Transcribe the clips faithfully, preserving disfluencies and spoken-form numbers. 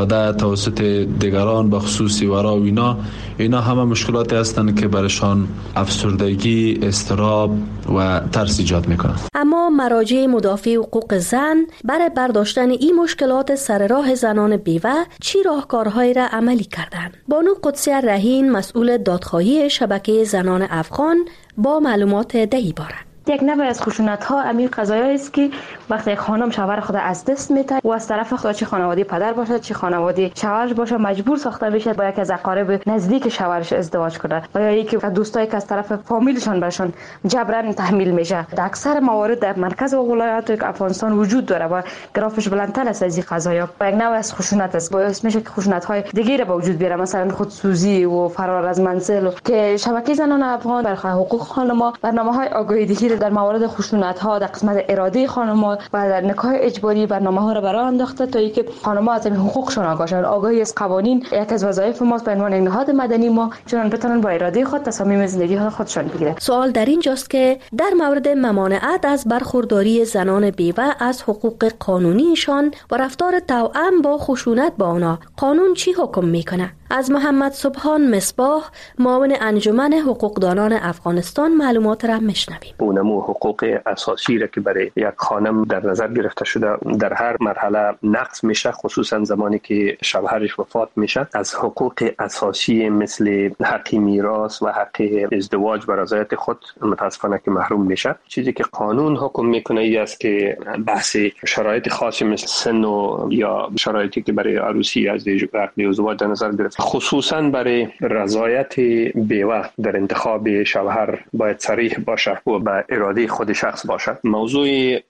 اراده توسط دیگران به خصوص ورا و اینا اینا همه مشکلاتی هستند که برشان افسردگی، اضطراب و ترس ایجاد میکنند. اما مراجع مدافع حقوق زن برای برداشتن این مشکلات سر راه زنان بیوه چی راهکارهایی را عملی کردند؟ بانو قدسیه رهین مسئول دادخواهی شبکه زنان افغان با معلومات دهی باره. یک نوع از خشونت ها امیر قضایی است که وقتی یک خانم شوهر خود از دست میده و از طرف خود چه خانواده پدر باشد چه خانواده شوهرش باشه مجبور ساخته میشه با یک از اقارب نزدیک شوهرش ازدواج کنه و یا یکی دوستایی که از طرف فامیلشان برشون جبران تحمیل میشه. در اکثر موارد در مرکز و ولایات افغانستان وجود داره و گرافش بلندتر است از این قضایا. یک نوع از خشونت است، باعث میشه که خشونت های دیگه به وجود بیاره، مثلا خودسوزی و فرار از منزل که شبکه زنان افغان برای حقوق خانم‌ها برنامه‌های آگاهی‌دهی در موارد خشونت ها در قسمت اراده خانم‌ها و در نکاح اجباری برنامه‌ها را برای انداخته تا اینکه خانم‌ها از حقوقشون آگاه شوند. آگاهی از قوانین یک از وظایف ماست به عنوان نهاد مدنی ما، چون بتونن با اراده خود تصامیم زندگی خودشون بگیرن. سوال در اینجاست که در مورد ممانعت از برخورداری زنان بیوه از حقوق قانونیشان و رفتار توأم با خشونت با آنها قانون چی حکم میکنه؟ از محمد سبحان مصباح معاون انجمن حقوقدانان افغانستان معلومات را میشنویم. اونمو حقوق اساسی را که برای یک خانم در نظر گرفته شده در هر مرحله نقض میشه، خصوصا زمانی که شوهرش وفات میشه. از حقوق اساسی مثل حق میراث و حق ازدواج بر رضایت خود متاسفانه که محروم میشه. چیزی که قانون حکم میکنه ای است که بحث شرایط خاصی مثل سن و یا شرایطی که برای عروسی از ازدواج در نظر گرفته، خصوصا برای رضایت بیوه در انتخاب شوهر باید صریح باشه و به اراده خود شخص باشه. موضوع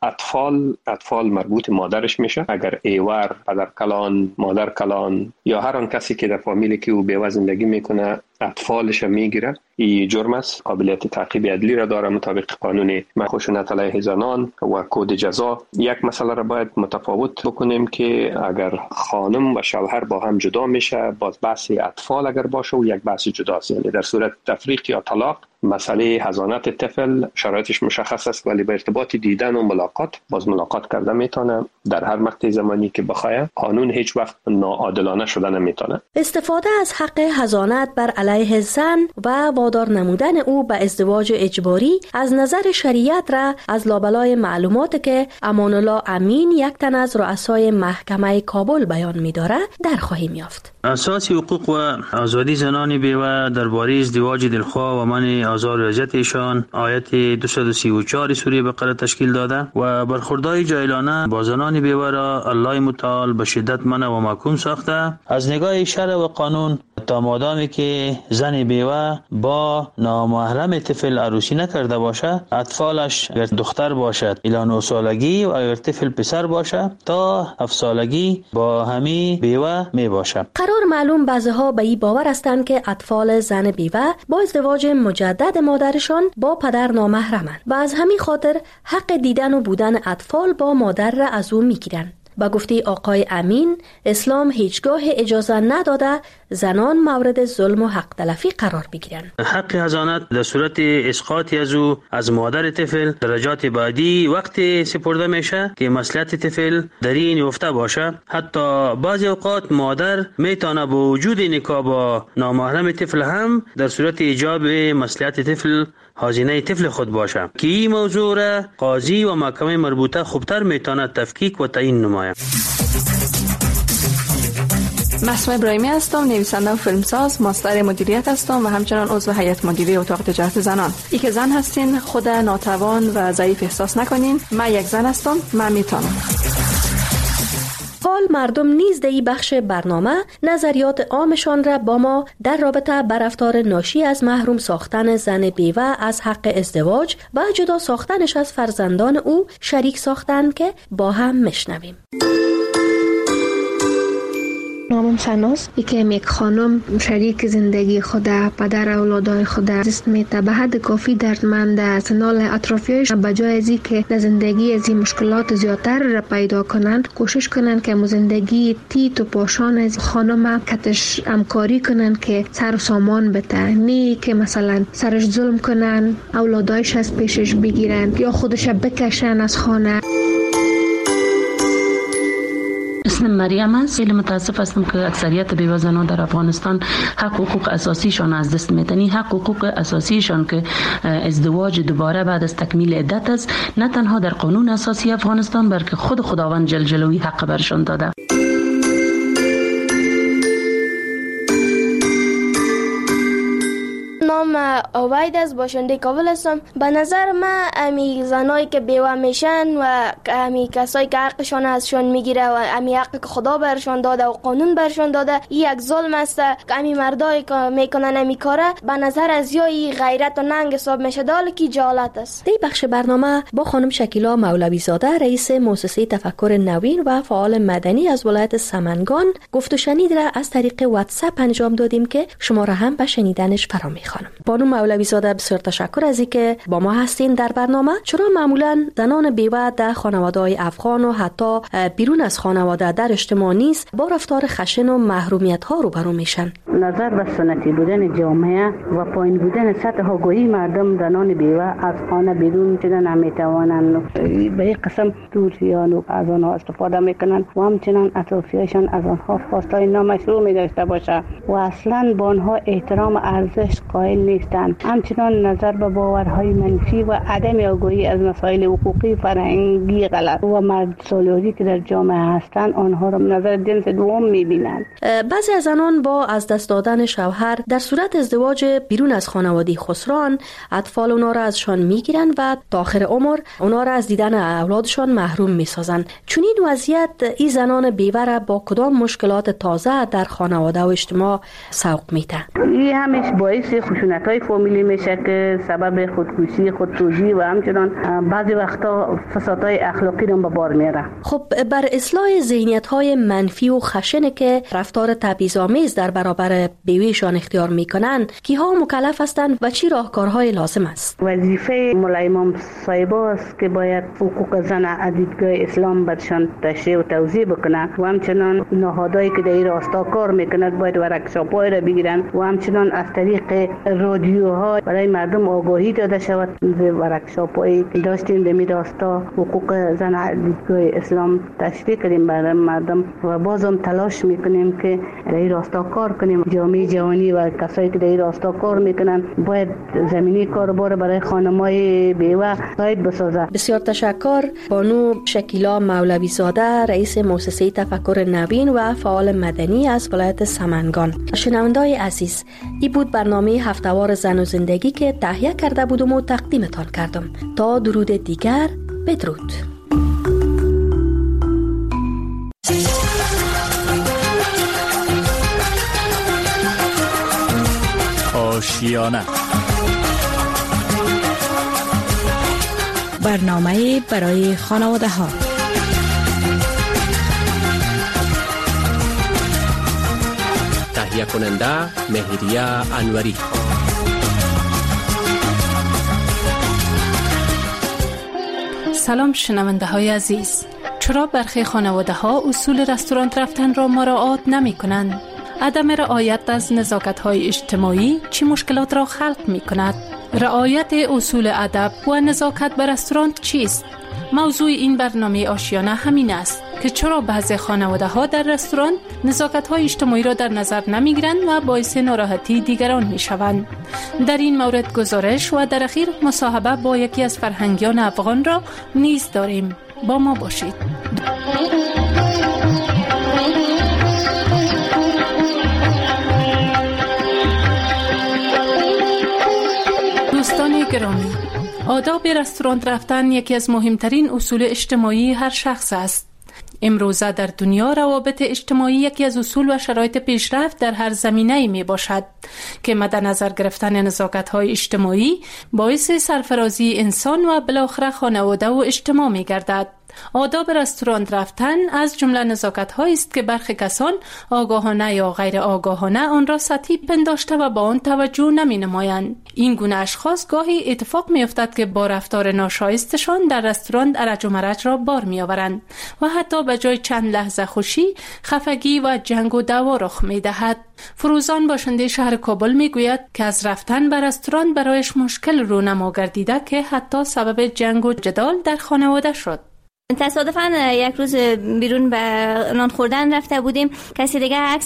اطفال اطفال مربوط مادرش میشه. اگر ایور، پدر کلان، مادر کلان یا هر آن کسی که در فامیلی که او بیوه زندگی میکنه اطفالش میگیره، این جرم است. قابلیت تعقیب عدلی را داره مطابق قانون خشونت علیه زنان و کد جزا. یک مسئله را باید متفاوت بکنیم که اگر خانم و شوهر با هم جدا میشه، باز بحث اطفال اگر باشه و یک بحث جداست. یعنی در صورت تفریق یا طلاق مسئله حضانت طفل شرایطش مشخص است، ولی به ارتباط دیدن و ملاقات باز ملاقات کرده میتونه در هر مقطع زمانی که بخواد. قانون هیچ وقت ناعادلانه شده نمیتونه. استفاده از حق حضانت بر علیه زن و وادار نمودن او به ازدواج اجباری از نظر شریعت را از لابلای معلومات که امان الله امین یک تن از رؤسای محکمه کابل بیان می‌داره در خواهیم یافت. اساس حقوق و آزادی زنان بیوه درباره ازدواج دلخواه و منع آزار و اذیت ایشان آیت دویست و سی و چهار سوره بقره تشکیل داده و برخوردهای جاهلانه با زنان بیوه را الله متعال به شدت منع و محکوم ساخته. از نگاه شرع و قانون تا مادامی که زن بیوه با نامحرم طفل عروسی نکرده باشه، اطفالش اگر دختر باشد الی نه سالگی و اگر طفل پسر باشه تا هفت سالگی با همی بیوه می باشه. قرار معلوم بعضها به این باور هستند که اطفال زن بیوه با ازدواج مجدد مادرشان با پدر نامحرمند و از همین خاطر حق دیدن و بودن اطفال با مادر را از او میگیرند. با گفته آقای امین، اسلام هیچگاه اجازه نداده زنان مورد ظلم و حق تلفی قرار بگیرند. حق حضانت در صورت اسقاطی از او از مادر طفل درجات بعدی وقتی سپرده میشه که مصلحت طفل در این افته باشه. حتی بعضی اوقات مادر میتونه با وجود نکاح با نامحرم طفل هم در صورت ایجاب مصلحت طفل هزینه طفل خود باشه که این موضوع را قاضی و محکمه مربوطه خوبتر میتونه تفکیک و تعیین نماید. مسموع ابراهیمی هستم، نویسنده و فیلمساز، ماستر مدیریت هستم و همچنان عضو هیئت مدیره اتاق تجارت زنان. ای که زن هستین خود ناتوان و ضعیف احساس نکنین. من یک زن هستم، من میتونم. حال مردم نیز در این بخش برنامه نظریات عامشان را با ما در رابطه با رفتار ناشی از محروم ساختن زن بیوه از حق ازدواج و جدا ساختنش از فرزندان او شریک ساختند که با هم میشنویم. نامم سناس، یکی یک خانم شریک زندگی خود، پدر اولادای خود دست میته به حد کافی دردمند، سنال اطرافیانش بجای از اینکه در زندگی از این مشکلات زیادتر را پیدا کنند کوشش کنند که زندگی تیت و پاشان از خانم کتش همکاری کنند که سر و سامان بده، نه که مثلا سرش ظلم کنن، اولادایش از پیشش بگیرن یا خودش بکشن از خانه. اسم مریم است. خیلی متاسف هستم که اکثریت بیوه زنان در افغانستان حق حقوق اساسیشان از دست میدن. حق حقوق اساسیشان که ازدواج دوباره بعد از تکمیل عدت است، نه تنها در قانون اساسی افغانستان بلکه خود خداوند جل جلاله حق برشان داده. نام اوید از باشنده کابل هستم. به نظر من امی زنایی که بیوه میشن و امی کسایی که حقشان ازشان میگیره و امی حقی که خدا برشان داده و قانون برشان داده، این یک ظلم است که امی مردایی که میکنن امی کاره به نظر از یا ای غیرت و ننگ حساب میشه، دال کی جالت است. در بخش برنامه با خانم شکیلا مولوی زاده، رئیس مؤسسه تفکر نوین و فعال مدنی از ولایت سمنگان گفت و شنید را از طریق واتساپ انجام دادیم که شما را هم به شنیدنش فرا میخوانم. بانو مولوی زاده بسیار تشکر از اینکه با ما هستین در برنامه. چرا معمولا زنان بیوه در خانواده‌های افغان و حتی بیرون از خانواده در اجتماع نیست با رفتار خشن و محرومیت ها روبرو میشن؟ نظر به سنتی بودن جامعه و پایین بودن سطح آگاهی مردم، زنان بیوه از خانه بیرون شدن نمیتوانند. به یک قسم دوریان از آنها استفاده میکنند و همچنان اطرافیانشان از آنها خواستای نامشروع می‌داشته باشه و اصلا با آنها احترام ارزش قائل نیستند. همچنان نظر به باورهای منفی و عدم آگاهی از مسائل حقوقی، فرهنگی غلط و مرد سالاری که در جامعه هستند آنها را نظر جنس دوم می‌بینند. بعضی از زنان با از دست دادن شوهر در صورت ازدواج بیرون از خانواده خسران، اطفال اونا را ازشان میگیرن و تا آخر عمر اونا را از دیدن اولادشان محروم میسازن. چون این وضعیت این زنان بیوه را با کدام مشکلات تازه در خانواده و اجتماع سوق میده؟ این همش باعث خشونت‌های فامیلی میشه که سبب خودکشی، خودسوزی و همچنان بعضی وقتا فسادهای اخلاقی رو به بار میاره. خب بر اصلاح ذهنیت‌های منفی و خشنه که رفتار تبعیض‌آمیز در برابر بیویشان اختیار میکنن، کیها مکلف هستند و چی راهکارهای لازم است؟ وظیفه مولای امام صاحب است که باید حقوق زن از دیدگاه اسلام برشان تشریح و توضیح بکنه و همچنان نهادهایی که در این راستا کار میکنند باید ورکشاپ‌های را بگیرن و همچنان از طریق رادیوها برای مردم آگاهی داده شود. ورکشاپ‌هایی داشتیم در این راستا حقوق زن از دیدگاه اسلام تشریح کنیم برای مردم و بازم تلاش میکنیم که در این راستا کار کنیم. جامعه جهانی و کسایی که در این راستا کار میکنن باید زمینی کاربار برای خانم‌های بیوه ساید بسازه. بسیار تشکر. بانو شکیلا مولوی زاده، رئیس مؤسسه تفکر نوین و فعال مدنی از ولایت سمنگان. شنونده‌های عزیز، این بود برنامه هفته‌وار زن و زندگی که تهیه کرده بودم و تقدیمتان کردم. تا درود دیگر، بدرود. آشیانه، برنامه برای خانواده ها. تهیه کننده مهریه انوری. سلام شنونده های عزیز. چرا برخی خانواده ها اصول رستوران رفتن را مراعات نمی کنند؟ عدم رعایت از نزاکت های اجتماعی چه مشکلات را خلق می کند؟ رعایت اصول ادب و نزاکت به رستوران چیست؟ موضوع این برنامه آشیانه همین است که چرا بعضی خانواده ها در رستوران نزاکت های اجتماعی را در نظر نمی گیرند و باعث ناراحتی دیگران می شوند. در این مورد گزارش و در اخیر مصاحبه با یکی از فرهنگیان افغان را نیز داریم. با ما باشید. دوستان گرامی، آداب رستوران رفتن یکی از مهمترین اصول اجتماعی هر شخص است. امروزه در دنیا روابط اجتماعی یکی از اصول و شرایط پیشرفت در هر زمینه‌ای می باشد که مد نظر گرفتن نزاکت‌های اجتماعی باعث سرفرازی انسان و بالاخره خانواده و اجتماع می گردد. آداب رستوران رفتن از جمله نزاکت‌هایی است که برخی کسان آگاهانه یا غیر آگاهانه آن را سطحی پنداشته و با آن توجه نمی‌نمایند. این گونه اشخاص گاهی اتفاق می‌افتد که با رفتار ناشایستشان در رستوران ارج و مرج را بار می‌آورند و حتی به جای چند لحظه خوشی، خفگی و جنگ و دعوا رخ می‌دهد. فروزان باشنده شهر کابل می‌گوید که از رفتن به رستوران برایش مشکل رونما گردیده که حتی سبب جنگ و جدال در خانواده شد. تصادفاً یک روز بیرون به نان خوردن رفته بودیم، کسی دیگه عکس